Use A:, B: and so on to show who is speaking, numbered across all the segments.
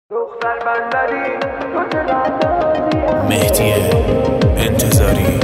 A: دختر بندری تو چقدر نازی
B: مهدی انتظاری.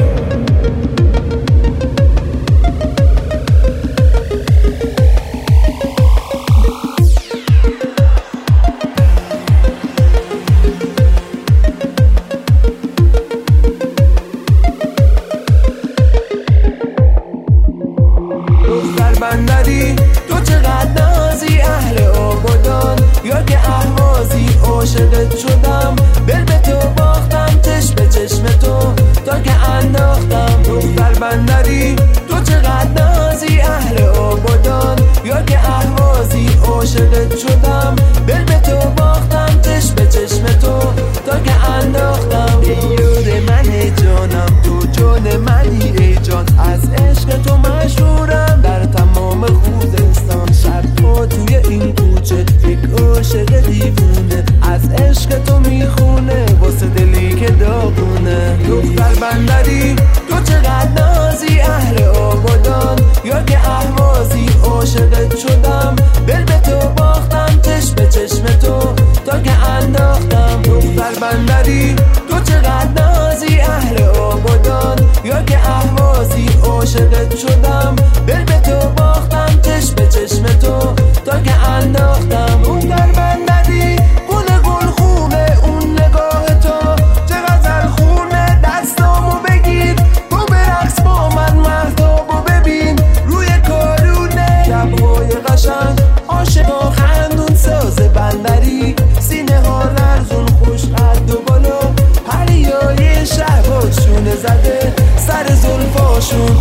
A: دختر بندری تو چقدر نازی اهل آبادان یا که اهوازی عاشقت شدم دل به تو باختم چشم به چشم تو تا که انداختم. دختر بندری تو چقدر نازی اهل آبادان یا که اهوازی عاشقت شدم دل به تو باختم چشم به چشم تو تا که انداختم. یار من جانم تو جان منی ای جان، از عشق تو مشهورم در تمام خوزستان. شب‌ها توی این کوچه یک عاشق دیوونه از عشق تو میخونه واسه دلی که داغونه. دختر بندری تو چقدر نازی اهل آبادان یا که اهوازی عاشقت شدم دل به تو باختم چشم به چشم تو تا که انداختم. دختر بندری تو چقدر نازی اهل آبادان یا که اهوازی عاشقت شدم دل به تو باختم چشم به چشم تو تا که انداختم. دختر بندری گل گل خوبه اون نگاه تو چه غزل خونه، دستامو بگیر تو برقص با من مهتابو ببین روی کارونه. شب‌های قشنگ عاشقا خندون ساز بندری، سینه ها لرزون خوش قد و بالا، پریای شهبازشونه زده سر زلفاشون.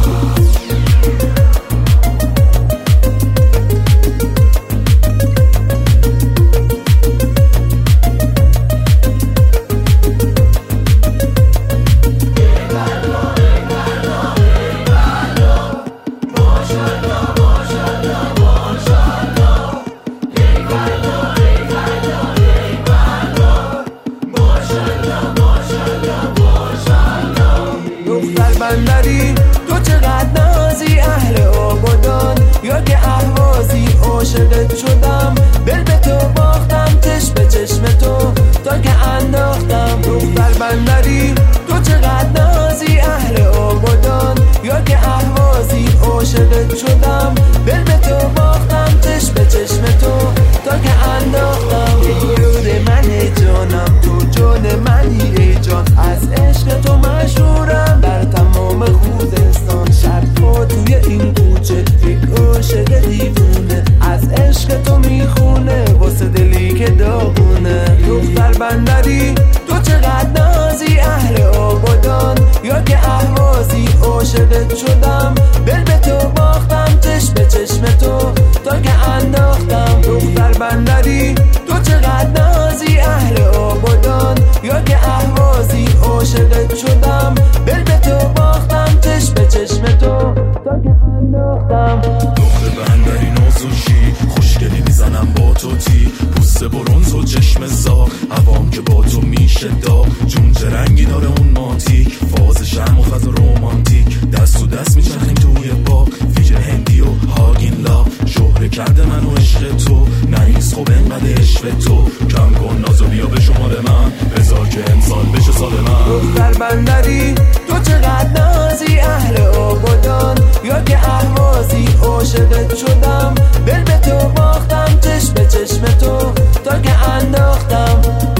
A: دختر بندری تو چقدر نازی اهل آبادان یا که اهوازی عاشقت شدم دل به تو باختم چشم به چشم تو تا که انداختم. دختر بندری تو چقدر نازی اهل آبادان یا که اهوازی عاشقت شدم دل به تو باختم چشم به چشم تو تا که انداختم. یار من جانم تو جان منی ای جان، از عشق تو مشهورم در تمام خوزستان. شب‌ها توی این کوچه یک عاشق دیوونه از عشق تو میخونه واسه دلی که داغونه. دختر بندری تو چقدر نازی اهل آبادان یا که اهوازی عاشقت شدم دل به تو باختم چشم به چشم تو تا که انداختم. دختر بندری تو چقدر نازی اهل آبادان یا که اهوازی عاشقت شدم دل به تو باختم چشم به چشم تو تا که انداختم.
B: دختر بندری نازوشی خوشگلی میزنم با تو تی، پوست برونز و چشم زاغ هوام که با تو میشه داغ، جون چه رنگی داره اون ماتیک، فاز شرم و فاز رومانتیک، دست تو دست میچرخیم توی باغ، فیجر هندی و هاگین لا، شهره کرده من و عشق تو، نریز خوب انقدر عشق تو، کم کن نازو بیا به شمار من، بذار که امسال بشه سال من.
A: دختر بندری تو چقدر نازی اهل آبادان یا که اهوازی عاشقت شدم دل به تو باختم چشم به چشم تو تا که انداختم.